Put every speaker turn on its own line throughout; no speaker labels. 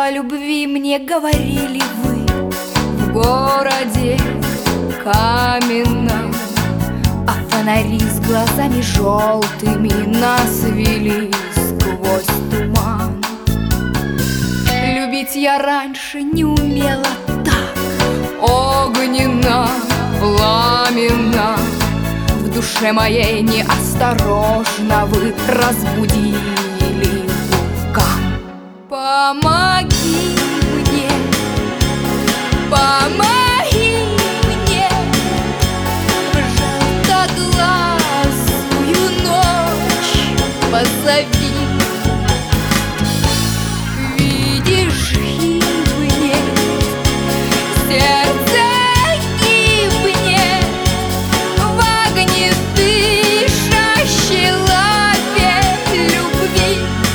О любви мне говорили вы в городе каменном, а фонари с глазами желтыми нас вели сквозь туман. Любить я раньше не умела так огненно, пламенно. В душе моей неосторожно вы разбудили вулкан. Помоги мне, помоги мне, желтоглазую ночь позови. Видишь, гибнет сердце, гибнет в огне дышащей лапе любви.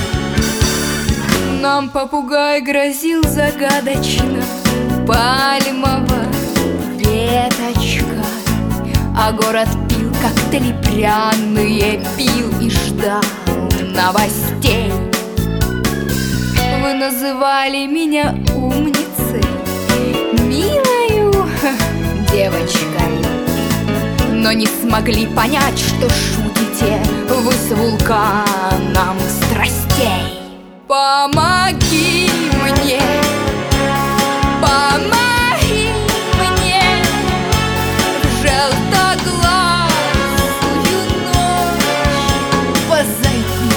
Нам попугай грозил загадочно пальмовой веточкой, а город пил коктейли пряные, пил и ждал новостей. Вы называли меня умницей, милою девочкой, но не смогли понять, что шутите вы с вулканом страстей. Помоги мне, помоги мне, желтоглазую ночь позови.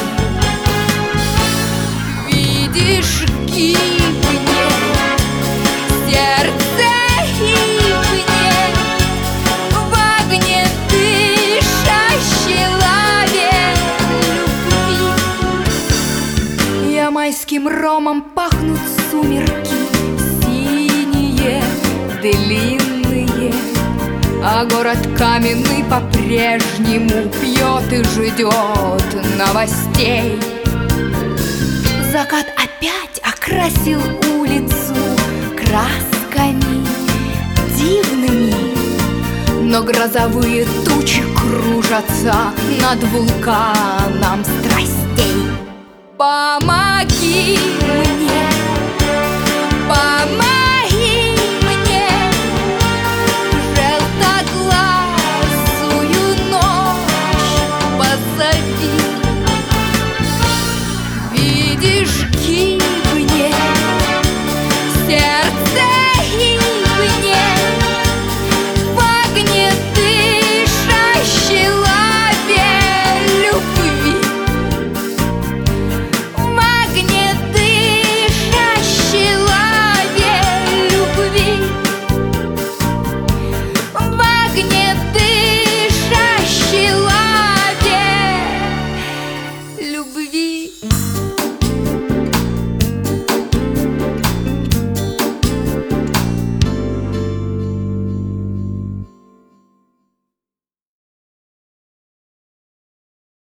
Видишь, гибнет сердце, гибнет в огне дышащей лаве любви. Я майским ромом пахнут сумерки синие, длинные, а город каменный по-прежнему пьет и ждет новостей. Закат опять окрасил улицу красками дивными, но грозовые тучи кружатся над вулканом страстей. Помоги мне, помоги мне, желтоглазую ночь позови. Видишь, гибнет сердце,